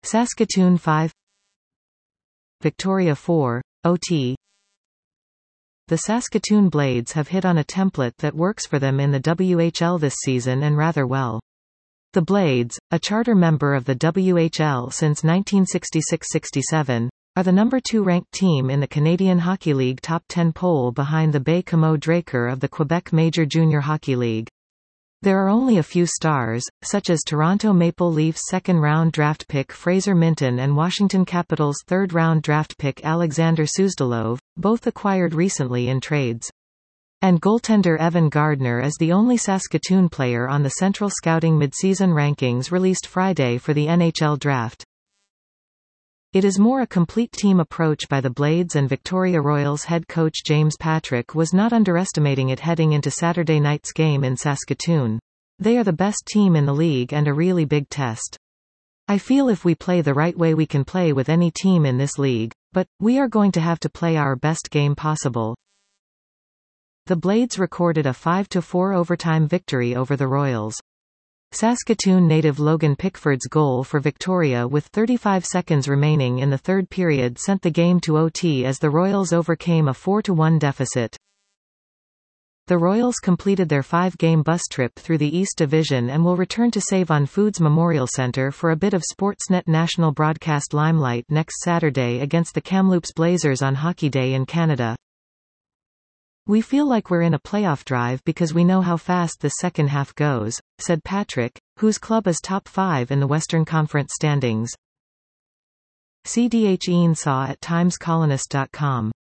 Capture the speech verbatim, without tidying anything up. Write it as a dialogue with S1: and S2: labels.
S1: Saskatoon five, Victoria four, O T. The Saskatoon Blades have hit on a template that works for them in the W H L this season and rather well. The Blades, a charter member of the W H L since nineteen sixty-six sixty-seven, are the number two ranked team in the Canadian Hockey League top ten poll behind the Baie-Comeau Drakkar of the Quebec Major Junior Hockey League. There are only a few stars, such as Toronto Maple Leafs second-round draft pick Fraser Minton and Washington Capitals third-round draft pick Alexander Suzdalov, both acquired recently in trades. And goaltender Evan Gardner is the only Saskatoon player on the Central Scouting midseason rankings released Friday for the N H L draft. It is more a complete team approach by the Blades, and Victoria Royals head coach James Patrick was not underestimating it heading into Saturday night's game in Saskatoon. They are the best team in the league and a really big test. I feel if we play the right way we can play with any team in this league, but we are going to have to play our best game possible. The Blades recorded a five to four overtime victory over the Royals. Saskatoon native Logan Pickford's goal for Victoria with thirty-five seconds remaining in the third period sent the game to O T as the Royals overcame a four to one deficit. The Royals completed their five-game bus trip through the East Division and will return to Save-On-Foods Memorial Centre for a bit of Sportsnet national broadcast limelight next Saturday against the Kamloops Blazers on Hockey Day in Canada. We feel like we're in a playoff drive because we know how fast the second half goes, said Patrick, whose club is top five in the Western Conference standings. C D H Ian Saw at times colonist dot com